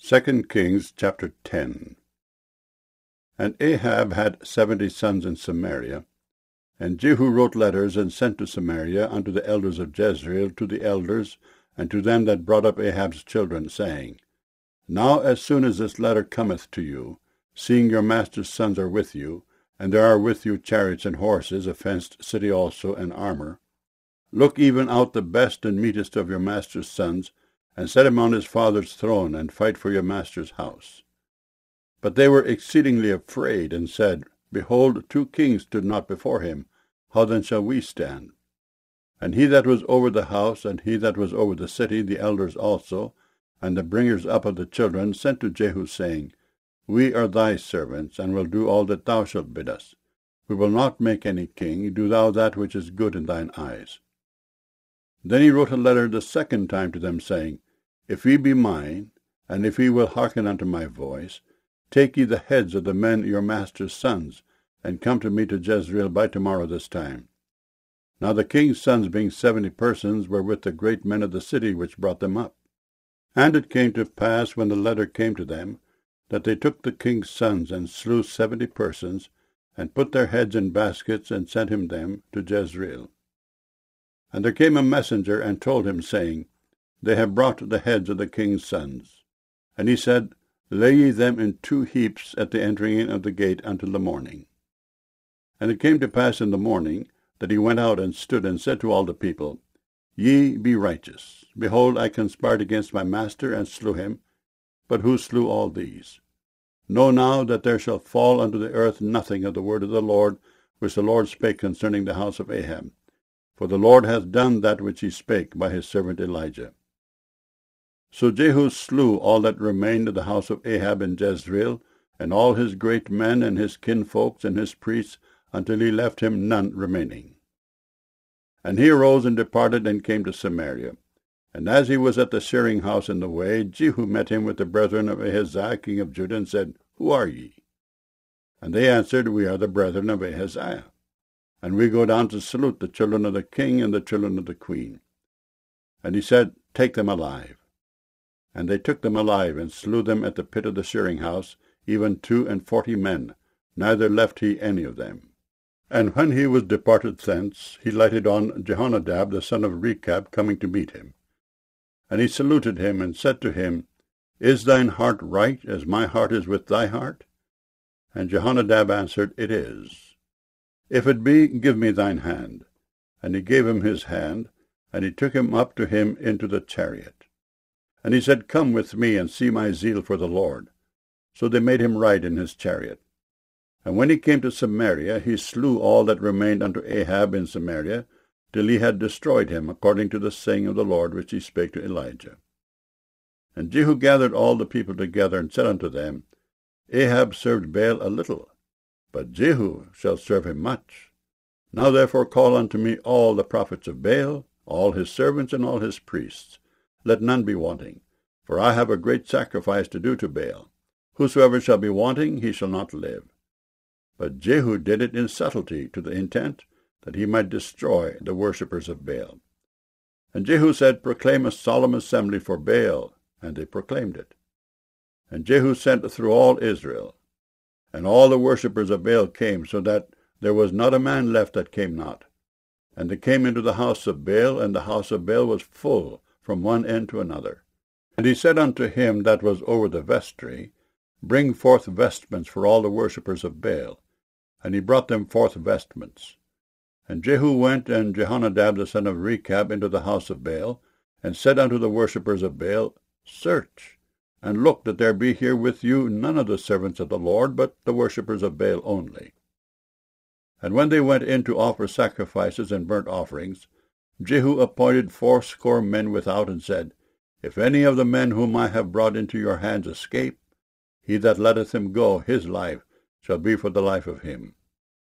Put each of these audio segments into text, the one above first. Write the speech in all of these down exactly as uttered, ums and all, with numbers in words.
Second Kings chapter ten. And Ahab had seventy sons in Samaria, and Jehu wrote letters and sent to Samaria unto the elders of Jezreel, to the elders, and to them that brought up Ahab's children, saying, Now as soon as this letter cometh to you, seeing your master's sons are with you, and there are with you chariots and horses, a fenced city also, and armor, look even out the best and meetest of your master's sons, and set him on his father's throne, and fight for your master's house. But they were exceedingly afraid, and said, Behold, two kings stood not before him. How then shall we stand? And he that was over the house, and he that was over the city, the elders also, and the bringers up of the children, sent to Jehu, saying, We are thy servants, and will do all that thou shalt bid us. We will not make any king. Do thou that which is good in thine eyes. Then he wrote a letter the second time to them, saying, If ye be mine, and if ye will hearken unto my voice, take ye the heads of the men your master's sons, and come to me to Jezreel by tomorrow this time. Now the king's sons, being seventy persons, were with the great men of the city which brought them up. And it came to pass, when the letter came to them, that they took the king's sons, and slew seventy persons, and put their heads in baskets, and sent him them to Jezreel. And there came a messenger, and told him, saying, They have brought the heads of the king's sons. And he said, Lay ye them in two heaps at the entering in of the gate until the morning. And it came to pass in the morning, that he went out and stood, and said to all the people, Ye be righteous. Behold, I conspired against my master, and slew him. But who slew all these? Know now that there shall fall unto the earth nothing of the word of the Lord, which the Lord spake concerning the house of Ahab. For the Lord hath done that which he spake by his servant Elijah. So Jehu slew all that remained of the house of Ahab in Jezreel, and all his great men, and his kinfolks, and his priests, until he left him none remaining. And he arose and departed, and came to Samaria. And as he was at the shearing house in the way, Jehu met him with the brethren of Ahaziah king of Judah, and said, Who are ye? And they answered, We are the brethren of Ahaziah, and we go down to salute the children of the king and the children of the queen. And he said, Take them alive. And they took them alive, and slew them at the pit of the shearing house, even two and forty men, neither left he any of them. And when he was departed thence, he lighted on Jehonadab the son of Rechab, coming to meet him. And he saluted him, and said to him, Is thine heart right, as my heart is with thy heart? And Jehonadab answered, It is. If it be, give me thine hand. And he gave him his hand, and he took him up to him into the chariot. And he said, Come with me, and see my zeal for the Lord. So they made him ride in his chariot. And when he came to Samaria, he slew all that remained unto Ahab in Samaria, till he had destroyed him, according to the saying of the Lord which he spake to Elijah. And Jehu gathered all the people together, and said unto them, Ahab served Baal a little, but Jehu shall serve him much. Now therefore call unto me all the prophets of Baal, all his servants, and all his priests. Let none be wanting, for I have a great sacrifice to do to Baal. Whosoever shall be wanting, he shall not live. But Jehu did it in subtlety, to the intent that he might destroy the worshippers of Baal. And Jehu said, Proclaim a solemn assembly for Baal. And they proclaimed it. And Jehu sent through all Israel. And all the worshippers of Baal came, so that there was not a man left that came not. And they came into the house of Baal, and the house of Baal was full from one end to another. And he said unto him that was over the vestry, Bring forth vestments for all the worshippers of Baal. And he brought them forth vestments. And Jehu went, and Jehonadab the son of Rechab, into the house of Baal, and said unto the worshippers of Baal, Search, and look that there be here with you none of the servants of the Lord, but the worshippers of Baal only. And when they went in to offer sacrifices and burnt offerings, Jehu appointed fourscore men without, and said, If any of the men whom I have brought into your hands escape, he that letteth him go, his life shall be for the life of him.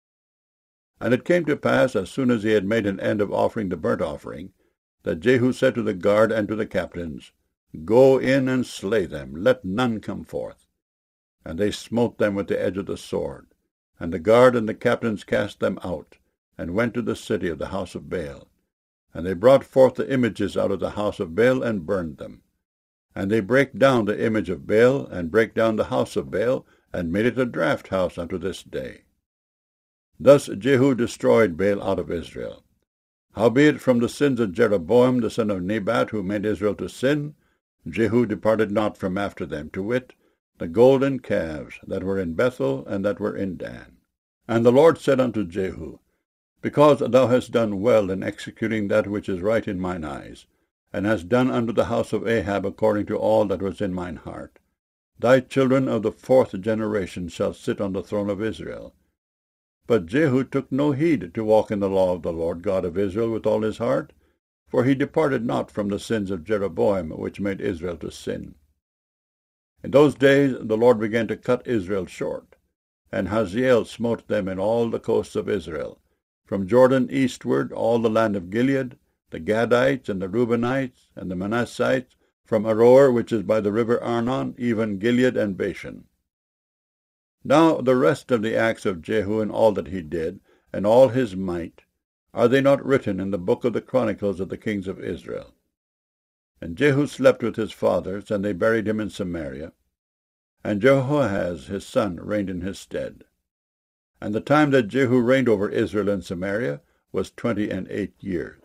And it came to pass, as soon as he had made an end of offering the burnt offering, that Jehu said to the guard and to the captains, Go in and slay them, let none come forth. And they smote them with the edge of the sword. And the guard and the captains cast them out, and went to the city of the house of Baal. And they brought forth the images out of the house of Baal, and burned them. And they brake down the image of Baal, and brake down the house of Baal, and made it a draught house unto this day. Thus Jehu destroyed Baal out of Israel. Howbeit from the sins of Jeroboam the son of Nebat, who made Israel to sin, Jehu departed not from after them, to wit, the golden calves that were in Bethel and that were in Dan. And the Lord said unto Jehu, Because thou hast done well in executing that which is right in mine eyes, and hast done unto the house of Ahab according to all that was in mine heart, thy children of the fourth generation shall sit on the throne of Israel. But Jehu took no heed to walk in the law of the Lord God of Israel with all his heart, for he departed not from the sins of Jeroboam, which made Israel to sin. In those days the Lord began to cut Israel short, and Hazael smote them in all the coasts of Israel, from Jordan eastward all the land of Gilead, the Gadites, and the Reubenites, and the Manassites, from Aroer, which is by the river Arnon, even Gilead and Bashan. Now the rest of the acts of Jehu and all that he did, and all his might, are they not written in the book of the chronicles of the kings of Israel? And Jehu slept with his fathers, and they buried him in Samaria. And Jehoahaz his son reigned in his stead. And the time that Jehu reigned over Israel and Samaria was twenty and eight years.